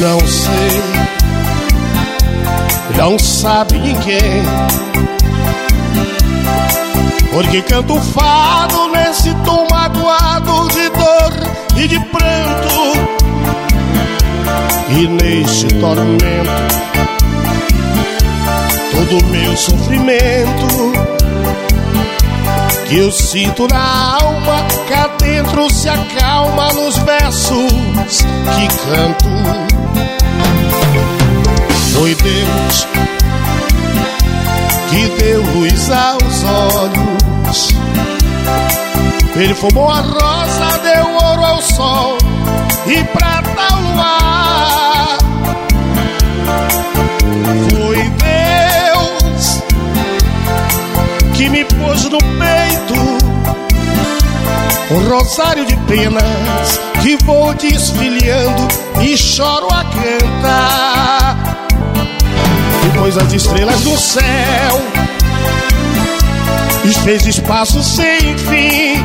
Não sei, não sabe ninguém, porque canto fado nesse tom magoado de dor e de pranto, e neste tormento todo meu sofrimento que eu sinto na alma, cá dentro se acalma nos versos que canto. Foi Deus que deu luz aos olhos, Ele fumou a rosa, deu ouro ao sol e prata ao luar. Foi Deus que me pôs no peito um rosário de penas que vou desfilhando e choro a cantar. Depois as estrelas do céu e fez espaço sem fim,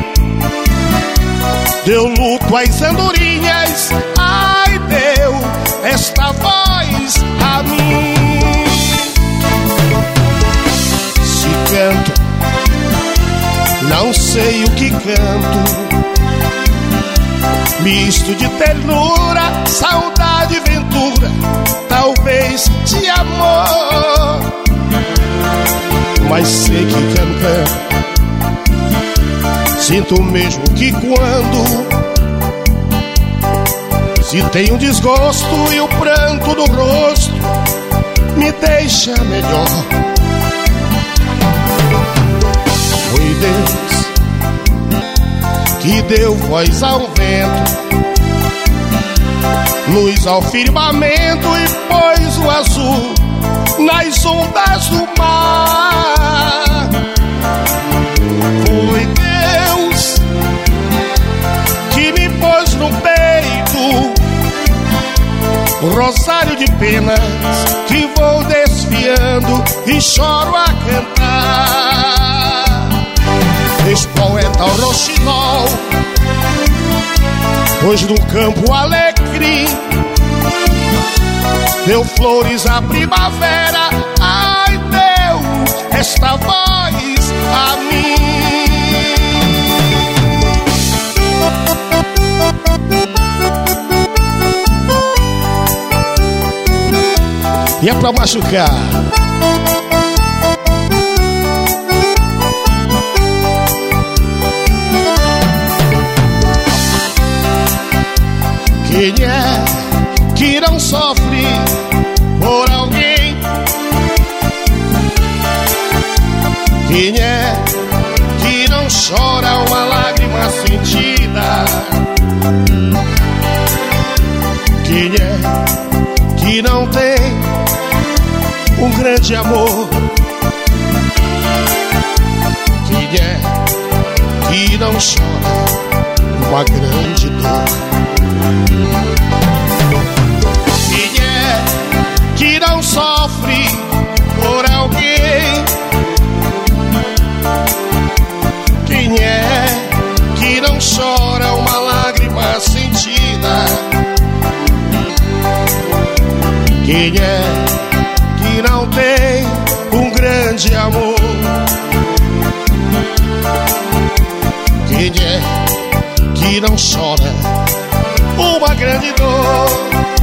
deu luto às andorinhas, ai, deu esta voz a mim. Se canto, não sei o que canto, misto de ternura, saudade e ventura, talvez de amor. Mas sei que cantando sinto mesmo que quando se tem um desgosto e o pranto do rosto me deixa melhor. Foi Deus que deu voz ao vento, luz ao firmamento e pôs o azul nas ondas do mar. Foi Deus que me pôs no peito um rosário de penas que vou desfiando e choro a cantar. Fez poeta o roxinol, pôs no campo alecrim, deu flores à primavera, ai, deu esta voz a mim. E é pra machucar. Quem é que não sofre por alguém? Quem é que não chora uma lágrima sentida? Quem é que não tem um grande amor? Quem é que não chora uma grande dor? Quem é que não sofre por alguém? Quem é que não chora uma lágrima sentida? Quem é que não tem um grande amor? Quem é que não chora uma grande dor?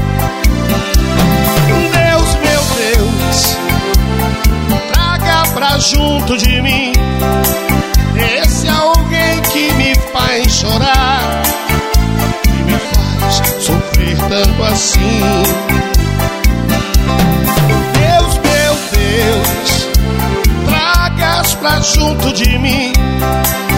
Deus, meu Deus, traga pra junto de mim esse alguém que me faz chorar, que me faz sofrer tanto assim. Deus, meu Deus, tragas pra junto de mim